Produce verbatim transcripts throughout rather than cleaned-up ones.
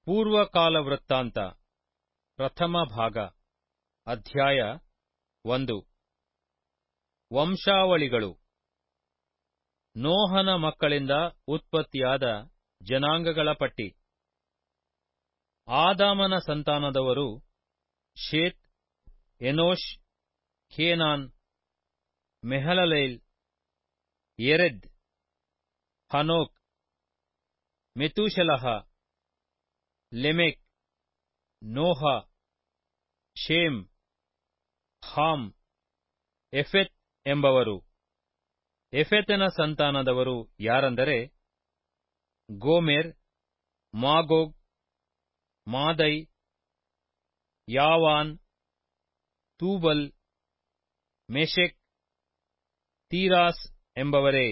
ಪೂರ್ವಕಾಲ ವೃತ್ತಾಂತ ಪ್ರಥಮ ಭಾಗ ಅಧ್ಯಾಯ ಒಂದು. ವಂಶಾವಳಿಗಳು. ನೋಹನ ಮಕ್ಕಳಿಂದ ಉತ್ಪತ್ತಿಯಾದ ಜನಾಂಗಗಳ ಪಟ್ಟಿ. ಆದಾಮನ ಸಂತಾನದವರು Sheth, Enosh, Kenan, Mahalaleel, Jered, Henoch, Methuselah, Lamech, Noah, Shem, Ham, ಎಫೆತ್ ಎಂಬವರು. ಎಫೆತನ ಸಂತಾನದವರು ಯಾರೆಂದರೆ ಗೋಮೆರ್, ಮಾಗೋಗ್, ಮಾದೈ, ಯಾವಾನ್, ತೂಬಲ್, ಮೆಷೆಕ್, ತೀರಾಸ್ ಎಂಬವರೇ.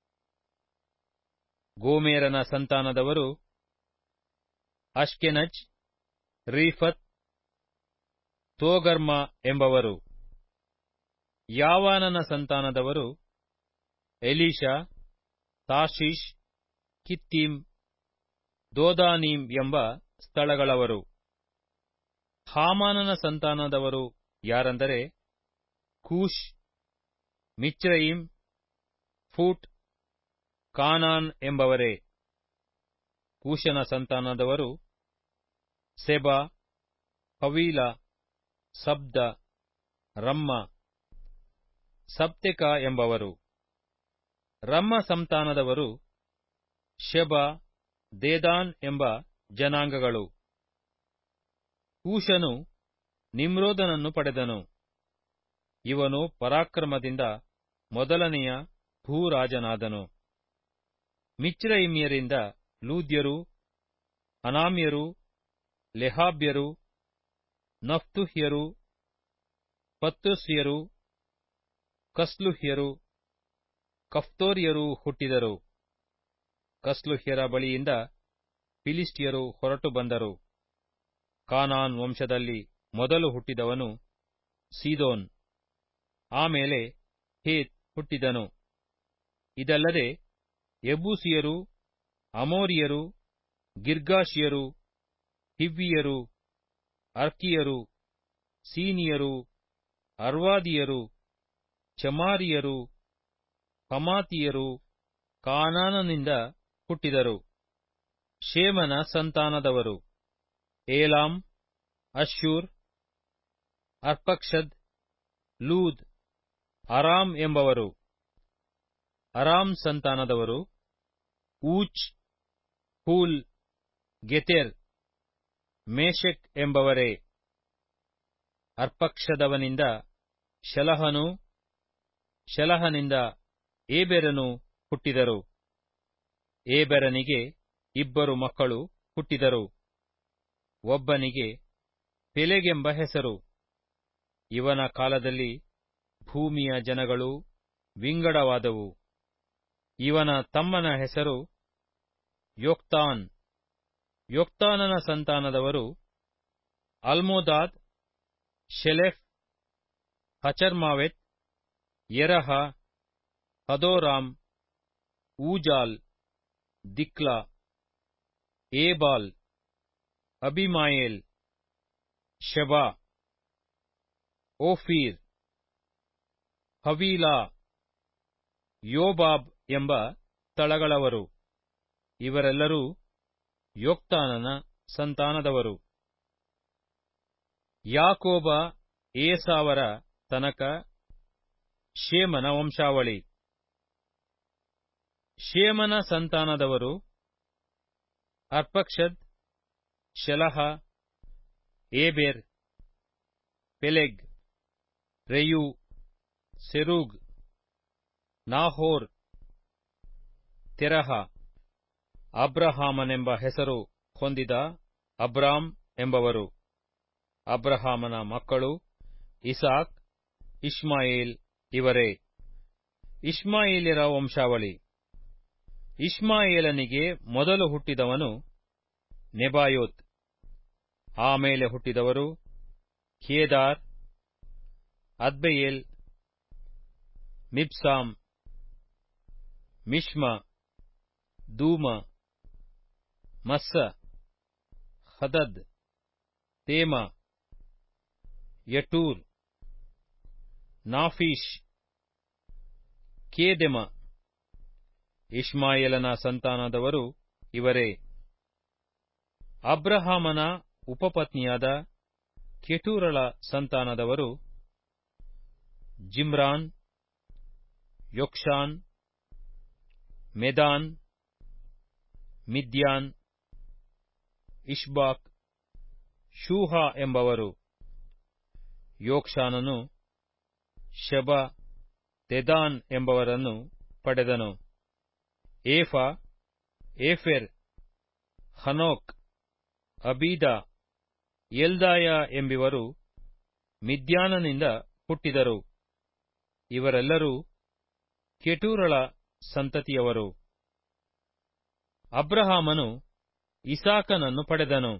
ಗೋಮೆರನ ಸಂತಾನದವರು ಅಷ್ಕೆನಜ್, ರೀಫತ್, ತೋಗರ್ಮ ಎಂಬವರು. ಯಾವಾನನ ಸಂತಾನದವರು ಎಲೀಷಾ, ತಾರ್ಷೀಷ್, ಕಿತ್ತೀಮ್, ದೋದಾನೀಮ್ ಎಂಬ ಸ್ಥಳಗಳವರು. ಹಾಮಾನನ ಸಂತಾನದವರು ಯಾರೆಂದರೆ ಕೂಷ್, ಮಿಚ್ರಯಿಮ್, ಫೂಟ್, ಕಾನಾನ್ ಎಂಬವರೇ. ಕೂಷನ ಸಂತಾನದವರು ಸೆಬ, ಹವೀಲ, ಸಬ್ದ, ರಮ್ಮ, ಸಬ್ತೆಕ ಎಂಬವರು. ರಮ್ಮ ಸಂತಾನದವರು ಶೆಬ, ದೇದಾನ್ ಎಂಬ ಜನಾಂಗಗಳು. ಕೂಷನು ನಿಮ್ರೋದನನ್ನು ಪಡೆದನು. ಇವನು ಪರಾಕ್ರಮದಿಂದ ಮೊದಲನೆಯ ಭೂರಾಜನಾದನು. ಮಿಚ್ರಯಿಮ್ಯರಿಂದ ಲೂದ್ಯರು, ಅನಾಮ್ಯರು, ಲೆಹಾಬ್ಯರು, ನಫ್ತುಹ್ಯರು, ಪತ್ತೂಸ್ಯರು, ಕಸ್ಲುಹ್ಯರು, ಕಫ್ತೋರ್ಯರು ಹುಟ್ಟಿದರು. ಕಸ್ಲುಹ್ಯರ ಬಳಿಯಿಂದ ಫಿಲಿಷ್ಟಿಯರು ಹೊರಟು ಬಂದರು. ಕಾನಾನ್ ವಂಶದಲ್ಲಿ ಮೊದಲು ಹುಟ್ಟಿದವನು ಸೀದೋನ್. ಆಮೇಲೆ ಹೇತ್ ಹುಟ್ಟಿದನು. ಇದಲ್ಲದೆ ಯೆಬೂಸಿಯರು, ಅಮೋರಿಯರು, ಗಿರ್ಗಾಷಿಯರು, ಹಿವ್ವಿಯರು, ಅರ್ಕಿಯರು, ಸೀನಿಯರು, ಅರ್ವಾದಿಯರು, ಚಮಾರಿಯರು, ಹಮಾತಿಯರು ಕಾನಾನನಿಂದ ಹುಟ್ಟಿದರು. ಶೇಮನ ಸಂತಾನದವರು ಏಲಾಮ್, ಅಶ್ಶೂರ್, ಅರ್ಪಕ್ಷದ್, ಲೂದ್, ಅರಾಮ್ ಎಂಬವರು. ಅರಾಮ್ ಸಂತಾನದವರು ಊಚ್, ಹೂಲ್, ಗೆತೆರ್, ಮೇಷೆಕ್ ಎಂಬವರೇ. ಅರ್ಪಕ್ಷದವನಿಂದ ಶಲಹನು, ಶಲಹನಿಂದ ಏಬೆರನು ಹುಟ್ಟಿದರು. ಏಬೆರನಿಗೆ ಇಬ್ಬರು ಮಕ್ಕಳು ಹುಟ್ಟಿದರು. ಒಬ್ಬನಿಗೆ ಪೆಲೆಗೆಂಬ ಹೆಸರು. ಇವನ ಕಾಲದಲ್ಲಿ ಭೂಮಿಯ ಜನಗಳು ವಿಂಗಡವಾದವು. ಇವನ ತಮ್ಮನ ಹೆಸರು ಯೊಕ್ತಾನ್. ಯೊಕ್ತಾನನ ಸಂತಾನದವರು Almodad, Sheleph, Hazarmaveth, Jerah, Hadoram, Uzal, Diklah, Ebal, Abimael, Sheba, Ophir, Havilah, Jobab ಎಂಬ ಸ್ಥಳಗಳವರು. ಇವರೆಲ್ಲರೂ ಯೊಕ್ತಾನನ ಸಂತಾನದವರು. ಯಾಕೋಬ ಏಸಾವರ ತನಕ ಶೇಮನ ವಂಶಾವಳಿ. ಶೇಮನ ಸಂತಾನದವರು ಅರ್ಪಕ್ಷದ್, ಶೆಲಹ, ಏಬೆರ್, ಪೆಲೆಗ್, ರೆಯೂ, ಸೆರೂಗ್, ನಾಹೋರ್, ತೆರಹ. ಅಬ್ರಹಾಮನೆಂಬ ಹೆಸರು ಹೊಂದಿದ ಅಬ್ರಾಮ್ ಎಂಬವರು. ಅಬ್ರಹಾಮನ ಮಕ್ಕಳು ಇಸಾಕ್, ಇಷ್ಮಾಯೇಲ್ ಇವರೇ. ಇಷ್ಮಾಯೇಲ್ಯರ ವಂಶಾವಳಿ. ಇಷ್ಮಾಯೇಲನಿಗೆ ಮೊದಲು ಹುಟ್ಟಿದವನು ನೆಬಾಯೋತ್. ಆಮೇಲೆ ಹುಟ್ಟಿದವರು Kedar, Adbeel, Mibsam, Mishma, Dumah, Massa, Hadad, Tema, Jetur, Naphish, Kedemah. ಇಷ್ಮಾಯೇಲನ ಸಂತಾನದವರು ಇವರೇ. ಅಬ್ರಹಾಮನ ಉಪಪತ್ನಿಯಾದ ಕೆಟೂರಳ ಸಂತಾನದವರು ಜಿಮ್ರಾನ್, ಯೊಕ್ಷಾನ್, ಮೆದಾನ್, ಮಿದ್ಯಾನ್, ಇಷ್ಬಾಕ್, ಶೂಹ ಎಂಬವರು. ಯೋಕ್ಷಾನನು ಶೆಬ, ದೆದಾನ್ ಎಂಬವರನ್ನು ಪಡೆದನು. Ephah, Epher, Hanoch, Abida, Eldaah ಎಂಬಿವರು ಮಿದ್ಯಾನನಿಂದ ಹುಟ್ಟಿದರು. ಇವರೆಲ್ಲರೂ ಕೆಟೂರಳ ಸಂತತಿಯವರು. ಅಬ್ರಹಾಮನು ಇಸಾಕನನ್ನು ಪಡೆದನು.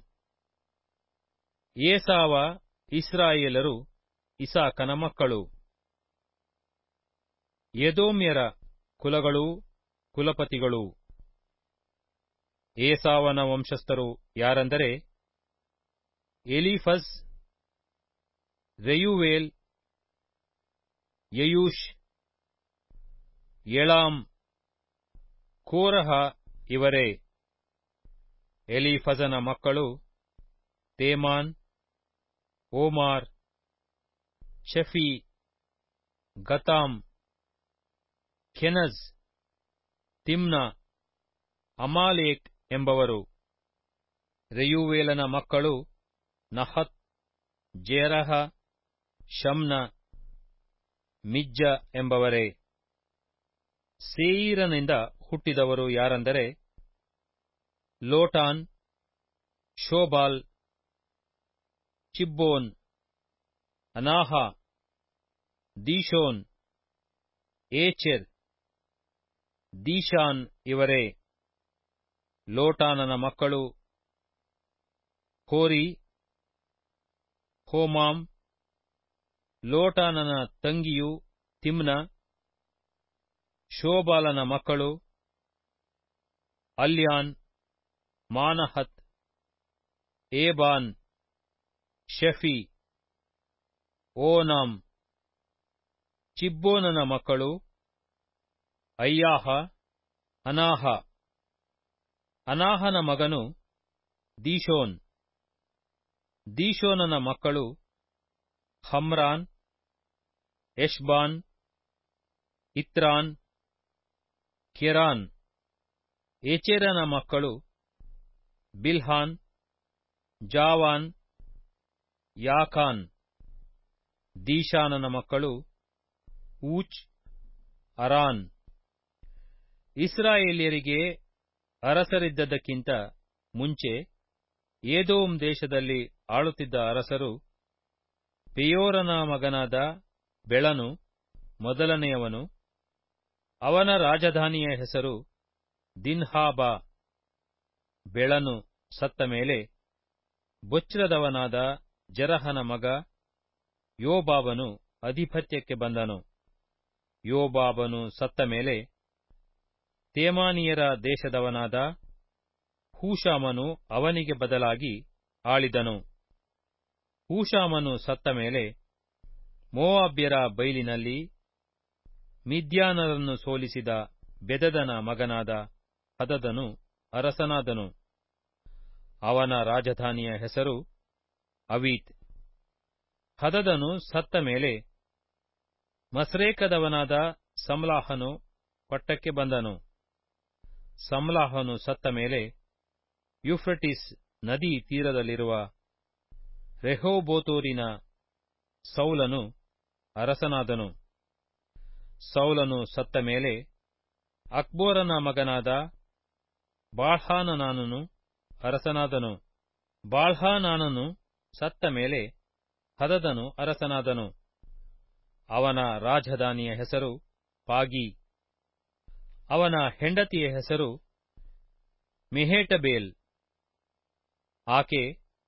ಏಸಾವ, ಇಸ್ರಾಯೇಲರು ಇಸಾಕನ ಮಕ್ಕಳು. ಎದೋಮ್ಯರ ಕುಲಗಳೂ ಕುಲಪತಿಗಳೂ. ಏಸಾವನ ವಂಶಸ್ಥರು ಯಾರೆಂದರೆ ಎಲೀಫಜ್, ರೆಯೂವೇಲ್, ಯೆಯೂಷ್, ಯಳಾಮ್, ಕೋರಹ ಇವರೇ. ಎಲೀಫಜನ ಮಕ್ಕಳು ತೇಮಾನ್, ಓಮಾರ್, ಚೆಫಿ, ಗತಾಮ್, ಕೆನಜ್, ತಿಮ್ನ, ಅಮಾಲೇಕ್ ಎಂಬವರು. ರೆಯೂವೇಲನ ಮಕ್ಕಳು ನಹತ್, ಜೇರಹ, ಶಮ್ನ, ಮಿಜ್ಜ ಎಂಬವರೇ. ಸೇಯೀರನಿಂದ ಹುಟ್ಟಿದವರು ಯಾರೆಂದರೆ Lotan, Shobal, Zibeon, Anah, Dishon, Ezer, Dishan ಇವರೇ. ಲೋಟಾನನ ಮಕ್ಕಳು ಹೋರಿ, ಹೋಮಾಮ್. ಲೋಟಾನನ ತಂಗಿಯು ತಿಮ್ನ. ಶೋಬಾಲನ ಮಕ್ಕಳು ಅಲ್ಯಾನ್, ಮಾನಹತ್, ಏಬಾನ್, ಶೆಫಿ, ಓನಾಮ್. ಚಿಬ್ಬೋನನ ಮಕ್ಕಳು ಅಯ್ಯಾಹ, ಅನಾಹ. ಅನಾಹನ ಮಗನು ದೀಶೋನ್. ದೀಶೋನನ ಮಕ್ಕಳು ಹಮ್ರಾನ್, ಎಷ್ಬಾನ್, ಇತ್ರಾನ್, ಕೆರಾನ್. ಏಚೆರನ ಮಕ್ಕಳು ಬಿಲ್ಹಾನ್, ಜಾವಾನ್, ಯಾಕಾನ್. ದೀಶಾನನ ಮಕ್ಕಳು ಊಚ್, ಅರಾನ್. ಇಸ್ರಾಯೇಲ್ಯರಿಗೆ ಅರಸರಿದ್ದದ್ದಕ್ಕಿಂತ ಮುಂಚೆ ಏದೋಮ್ ದೇಶದಲ್ಲಿ ಆಳುತ್ತಿದ್ದ ಅರಸರು ಪೆಯೋರನ ಮಗನಾದ ಬೆಳನು ಮೊದಲನೆಯವನು. ಅವನ ರಾಜಧಾನಿಯ ಹೆಸರು ದಿನ್ಹಾಬ. ಬೆಳನು ಸತ್ತ ಮೇಲೆ ಬೊಚ್ರದವನಾದ ಜೆರಹನ ಮಗ ಯೋಬಾಬನು ಅಧಿಪತ್ಯಕ್ಕೆ ಬಂದನು. ಯೋಬಾಬನು ಸತ್ತ ಮೇಲೆ ತೇಮಾನಿಯರ ದೇಶದವನಾದ ಹೂಷಾಮನು ಅವನಿಗೆ ಬದಲಾಗಿ ಆಳಿದನು. ಹೂಷಾಮನು ಸತ್ತ ಮೇಲೆ ಮೋವಾಬ್ಯರ ಬೈಲಿನಲ್ಲಿ ಮಿದ್ಯಾನರನ್ನು ಸೋಲಿಸಿದ ಬೆದದನ ಮಗನಾದ ಹದದನು ಅರಸನಾದನು. ಅವನ ರಾಜಧಾನಿಯ ಹೆಸರು ಅವೀತ್. ಹದದನು ಸತ್ತ ಮೇಲೆ ಮಸ್ರೇಕದವನಾದ ಸಮ್ಲಾಹನು ಪಟ್ಟಕ್ಕೆ ಬಂದನು. ಸಮ್ಲಾಹನು ಸತ್ತ ಮೇಲೆ ಯೂಫ್ರಟಿಸ್ ನದಿ ತೀರದಲ್ಲಿರುವ ರೆಹೋಬೋತೂರಿನ ಸೌಲನು ಅರಸನಾದನು. ಸೌಲನು ಸತ್ತ ಮೇಲೆ ಅಕ್ಬೋರನ ಮಗನಾದ ಬಾಳ್ಹಾನಾನನು ಅರಸನಾದನು. ಬಾಳ್ಹಾನಾನನು ಸತ್ತ ಮೇಲೆ ಹದದನು ಅರಸನಾದನು. ಅವನ ರಾಜಧಾನಿಯ ಹೆಸರು ಪಾಗಿ. ಅವನ ಹೆಂಡತಿಯ ಹೆಸರು ಮೆಹೇಟಬೇಲ್. ಆಕೆ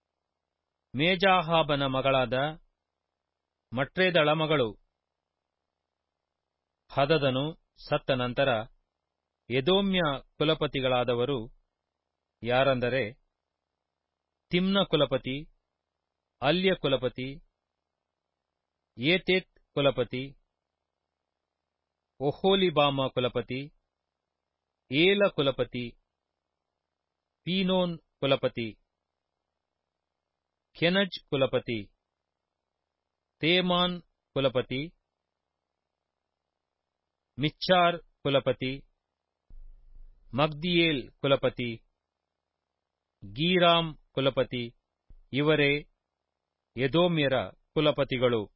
ಮೇಜಾಹಾಬನ ಮಗಳಾದ ಮಟ್ರೇದಳ ಮಗಳು. ಹದದನು ಸತ್ತ ನಂತರ ಎದೋಮ್ಯ ಕುಲಪತಿಗಳಾದವರು ಯಾರೆಂದರೆ ತಿಮ್ನ ಕುಲಪತಿ, ಅಲ್ಯ ಕುಲಪತಿ, ಏತೇತ್ ಕುಲಪತಿ, ಒಹೋಲಿಬಾಮ ಕುಲಪತಿ, ಏಲ ಕುಲಪತಿ, ಪೀನೋನ್ ಕುಲಪತಿ, ಕೆನಜ್ ಕುಲಪತಿ, ತೇಮಾನ್ ಕುಲಪತಿ, ಮಿಚ್ಚಾರ್ ಕುಲಪತಿ, ಮಗ್ದಿಯೇಲ್ ಕುಲಪತಿ, ಗೀರಾಮ್ ಕುಲಪತಿ. ಇವರೇ ಎದೋಮ್ಯರ ಕುಲಪತಿಗಳು.